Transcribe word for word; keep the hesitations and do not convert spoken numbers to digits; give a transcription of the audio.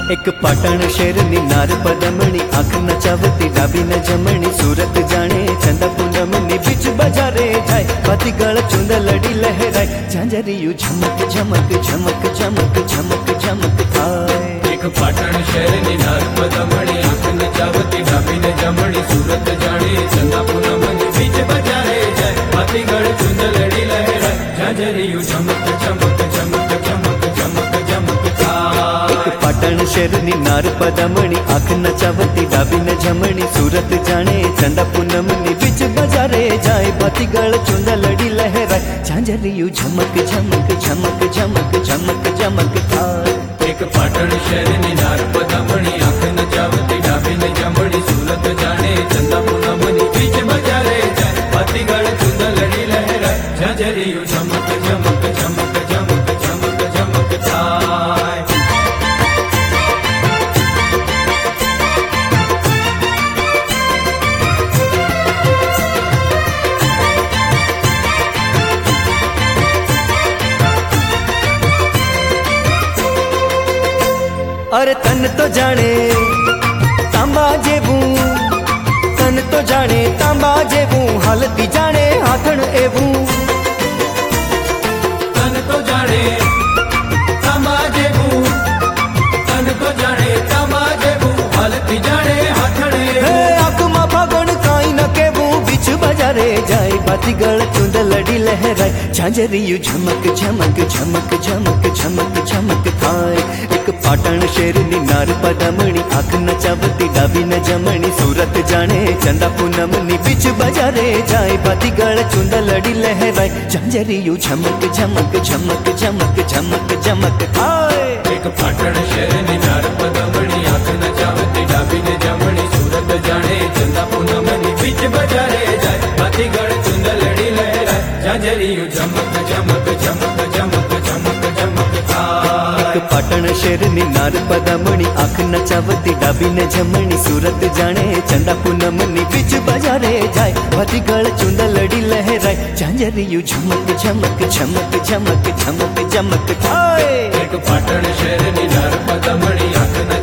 एक पाटण शहरनी नार पदमणी आँख नचावती डाबी न जमणी सूरत जाने चंदा पूनमनी बीच बजारे जाए बाती गळ चुंद लड़ी लहराए झांझरियू झमक झमक झमक झमक झमक झमक थाए। एक पाटण शहरनी नार पदमणी आँख नचावती डाबी न जमणी सूरत जाने चंदा पूनमनी बीच बजारे जाए बाती गळ चुंद लड़ी लहराए झांझरियू झमक झमक झमक झमक झमक झमक थाए। पाटण शहरनी नार पदमणी आँख नचावती डाबी न जमणी सूरत जाने चंदा पूनमनी बीच बजारे जाए बाती गळ चुंद लड़ी लहराए झांझरियू झमक झमक झमक झमक झमक झमक थाए। एक पाटण शहरनी नार पदमणी आँख नचावती डाबी न जमणी सूरत जाने चंदा पूनमनी बीच बजारे जाए बाती गळ चुंद लड़ी लहराए झांझरियू झमक झमक झमक झमक झमक झमक थाए। अरे तन तो जाने तांबा जेवू तन तो जाने तांबा जेवू हालती जाने हाथण एवू तन तो जाने तांबा जेवू तन तो जाने तांबा जेवू हालती जाने हाथण एवू आँख मा फागण काई न केवू बीच बजारे जाए बाती गळ चुंद लड़ी लहराए झांझरियू झमक झमक झमक झमक झमक झमक थाए। एक पाटण शहरनी नार पदमणी आँख नचावती डाबी न जमणी सूरत जाने चंदा पूनमनी बीच बजारे जाए बाती गळ चुंद लड़ी लहराए झांझरियू झमक झमक झमक झमक झमक झमक थाए। एक पाटण शहरनी नार पदमणी आँख नचावती डाबी न जमणी सूरत जाने चंदा पूनमनी बीच बजारे जाए बाती गळ चुंद लड़ी लहराए झांझरियू झमक झमक झमक झमक झमक झमक थाए। पाटण शहरनी नार पदमणी आँख नचावती डाबी न जमणी सूरत जाने चंदा पूनमनी बीच बजारे जाए बाती गळ चुंद लड़ी लहराए झांझरियू झमक झमक झमक झमक झमक झमक थाए। एक पाटण शहरनी नार पदमणी आँख